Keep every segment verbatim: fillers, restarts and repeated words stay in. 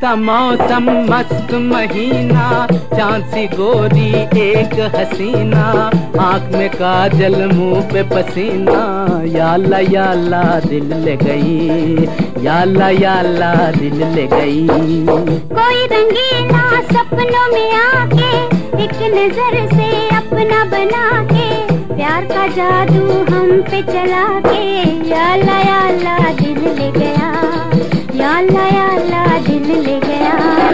झूमता मौसम मस्त महीना, चांद सी गोरी एक हसीना, आँख में काजल मुंह पे पसीना, या अल्लाह या अल्लाह दिल ले गई, या अल्लाह या अल्लाह दिल ले गई। कोई रंगीला सपनों में आके एक नजर से अपना बना के, प्यार का जादू हम पे चला के, या अल्लाह या अल्लाह दिल ले गया, या अल्लाह या अल्लाह दिल ले गया।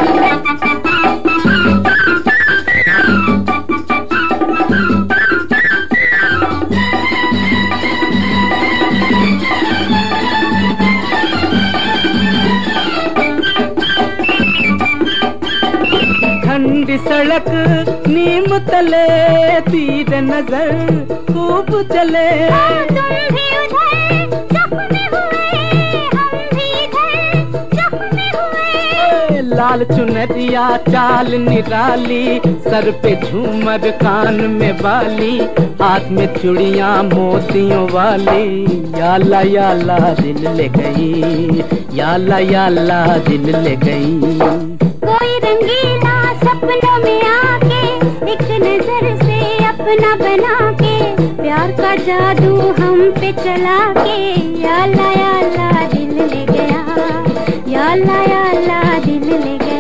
ठंडी सड़क नीम तले तीर नजर खूब चले, तुम भी उधर जख्मी हुए, हम भी इधर जख्मी हुए। लाल चुनरिया चाल निराली, सर पे झूमर कान में बाली, हाथ में चूड़ियां मोतियों वाली, या अल्लाह या अल्लाह दिल ले गई, या अल्लाह या अल्लाह दिल ले गई। कोई रंगीला सपनों में आके एक नजर से अपना बना के, प्यार का जादू हम पे चला के, या अल्लाह या अल्लाह दिल ले गया, या अल्लाह या अल्लाह दिल ले गया।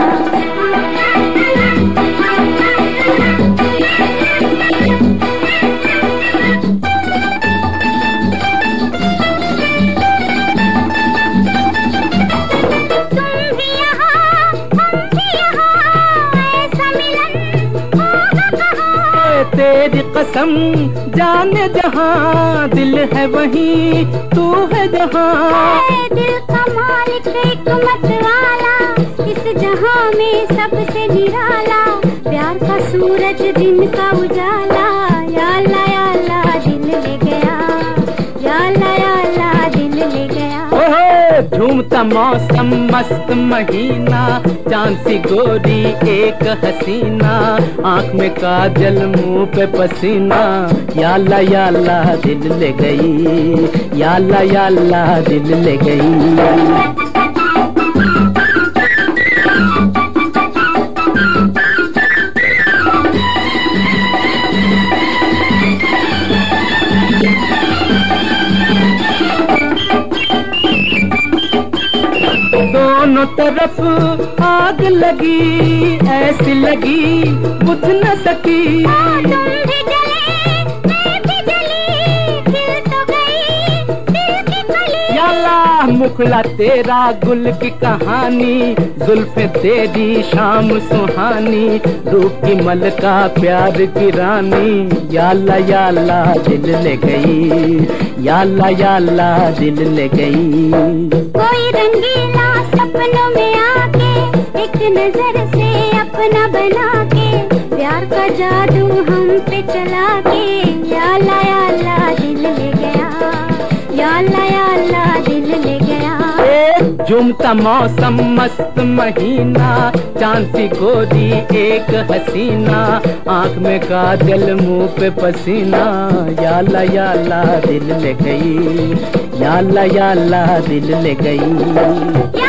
तेरी कसम जाने जहां, दिल है वहीं तू है जहां। दिल का मालिक हिकमत वाला, इस जहां में सबसे निराला, प्यार का सूरज दिन का उजाला, या अल्लाह या अल्लाह दिल ले गया, या अल्लाह या अल्लाह दिल ले गया। ओहो झूमता मौसम मस्त महीना, चांद सी गोरी एक हसीना, आँख में काजल मुंह पे पसीना, या अल्लाह या अल्लाह दिल ले गई, या अल्लाह या अल्लाह दिल ले गई। दोनों तरफ आग लगी, ऐसी लगी बुझ न सकी, तुम भी जले मैं भी जली, दिल तो गई दिल की कली। या अल्लाह मुखला तेरा गुल की कहानी, जुल्फे तेरी शाम सुहानी, रूप की मलका प्यार की रानी, या अल्लाह या अल्लाह दिल ले गई, या अल्लाह या अल्लाह दिल ले गई। कोई रंगीला सपनों में आके एक नजर से अपना बना के, प्यार का जादू हम पे चला के, या अल्लाह या अल्लाह दिल ले गया, या अल्लाह या अल्लाह दिल ले गया। झूमता मौसम मस्त महीना, चांद सी गोरी एक हसीना, आँख में काजल मुंह पे पसीना, या अल्लाह या अल्लाह दिल ले गई, या अल्लाह या अल्लाह दिल ले गई।